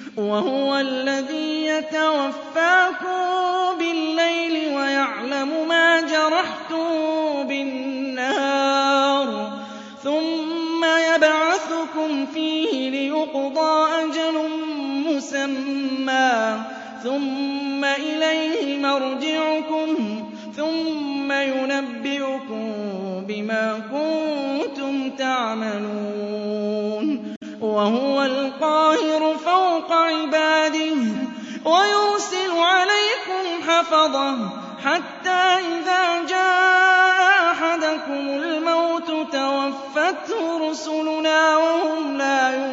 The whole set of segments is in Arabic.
وَهُوَ الَّذِي يَتَوَفَّاكُم بِاللَّيْلِ وَيَعْلَمُ مَا جَرَحْتُم بِالنَّهَارِ ثُمَّ يَبْعَثُكُمْ فِيهِ لِيُقْضَىٰ أَجَلٌ مُّسَمًّى ثُمَّ إِلَيْهِ مَرْجِعُكُمْ ثُمَّ يُنَبِّئُكُم بِمَا كُنتُمْ تَعْمَلُونَ وَهُوَ الْقَاهِرُ فَوْقَ عِبَادِهِ وَيُرْسِلُ عَلَيْكُمْ حَفَظَةً حَتَّىٰ إِذَا جَاءَ أَحَدَكُمُ الْمَوْتُ تَوَفَّتْهُ رُسُلُنَا وَهُمْ لَا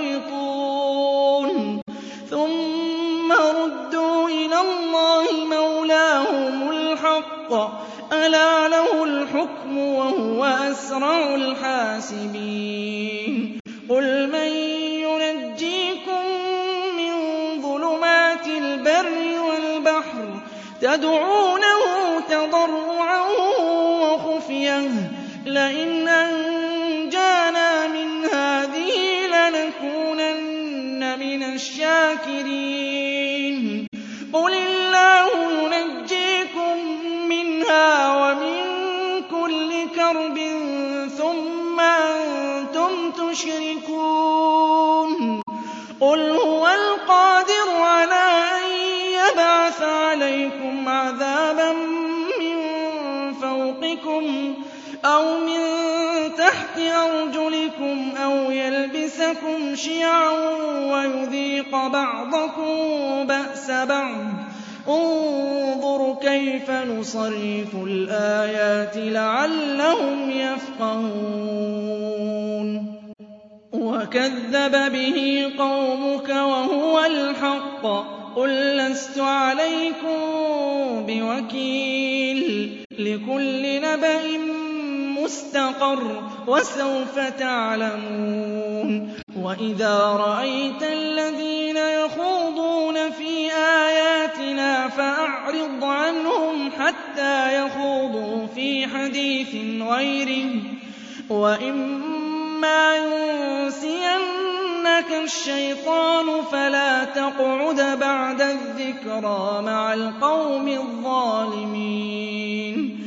يُفَرِّطُونَ ثُمَّ رُدُّوا إِلَى اللَّهِ مَوْلَاهُمُ الْحَقِّ أَلَا لَهُ الْحُكْمُ وَهُوَ أَسْرَعُ الْحَاسِبِينَ قُلْ مَن يُنَجِّيكُم مِّن ظُلُمَاتِ الْبَرِّ وَالْبَحْرِ تَدْعُونَهُ تَضَرُّعًا وَخُفْيَةً لَّئِنْ أَنجَانَا مِنْ هَٰذِهِ لَنَكُونَنَّ مِنَ الشَّاكِرِينَ قُلِ اللَّهُ يُنَجِّيكُم مِّنْهَا وَمِن كُلِّ كَرْبٍ ثُمَّ أَنتُمْ تُشْرِكُونَ قُلْ هُوَ الْقَادِرُ عَلَىٰ أَن يَبْعَثَ عَلَيْكُمْ عَذَابًا مِّن فَوْقِكُمْ أَوْ مِن تَحْتِ أَرْجُلِكُمْ أَوْ يَلْبِسَكُمْ شِيَعًا وَيُذِيقَ بَعْضَكُم بَأْسَ بَعْضٍ ۗ انظُرْ كَيْفَ نُصَرِّفُ الْآيَاتِ لَعَلَّهُمْ يَفْقَهُونَ وَكَذَّبَ بِهِ قَوْمُكَ وَهُوَ الْحَقُّ قُل لَّسْتُ عَلَيْكُم بِوَكِيلٍ لِّكُلِّ نَبَإٍ مُّسْتَقَرٌّ وَسَوْفَ تَعْلَمُونَ وَإِذَا رَأَيْتَ الَّذِينَ يَخُوضُونَ فِي آيَاتِنَا فَأَعْرِضْ عَنْهُمْ حَتَّىٰ يَخُوضُوا فِي حَدِيثٍ غَيْرِهِ ۚ وَإِمَّا يُنسِيَنَّكَ الشَّيْطَانُ فَلَا تَقْعُدْ بَعْدَ الذِّكْرَىٰ مَعَ الْقَوْمِ الظَّالِمِينَ